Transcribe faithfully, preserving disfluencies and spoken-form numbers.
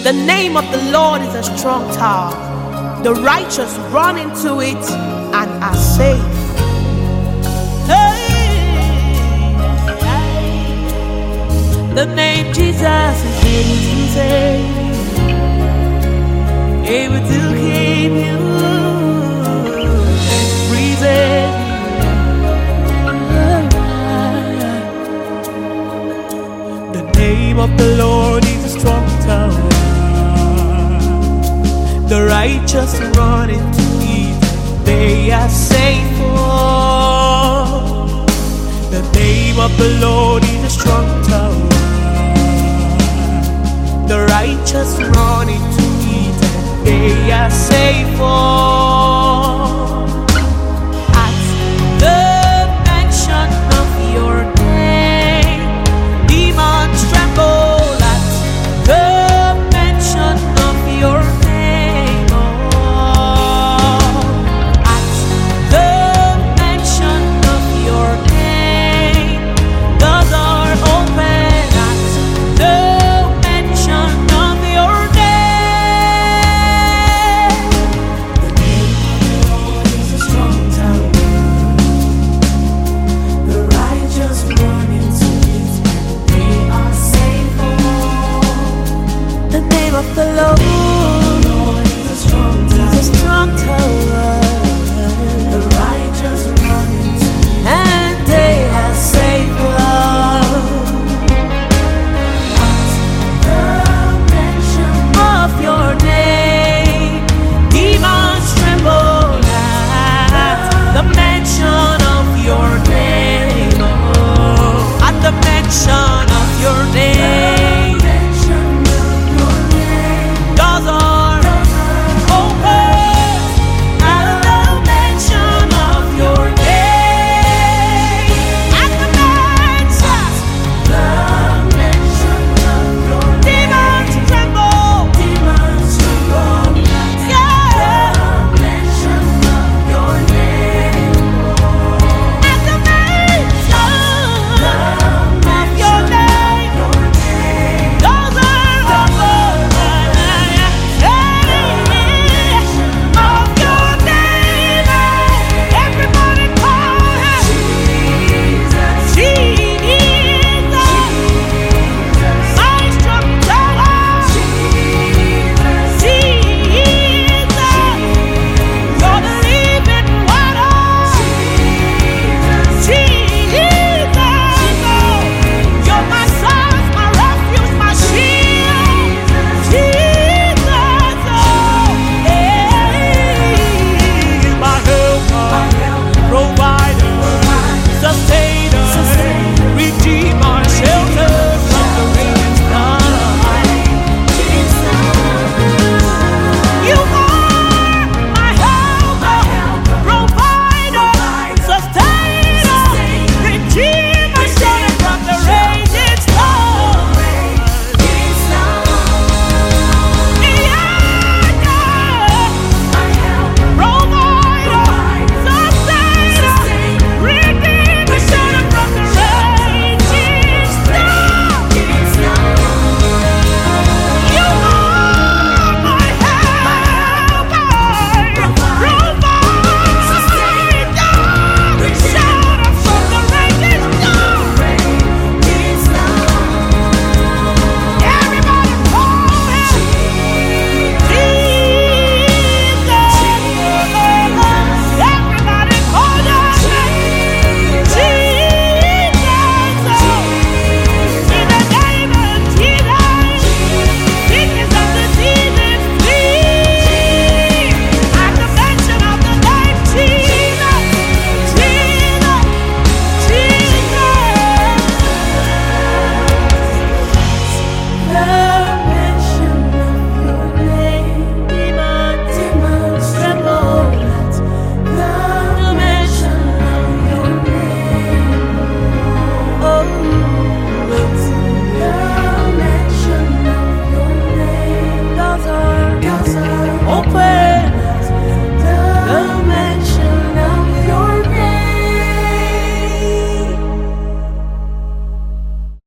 The name of the Lord is a strong tower. The righteous run into it and are safe. The name Jesus is able to save you, able to keep you, preserve you. The name of the Lord is a strong tower. The righteous run into it, they are safe. Oh, the name of the Lord is a strong tower. The righteous run into it, and they are safe. Oh,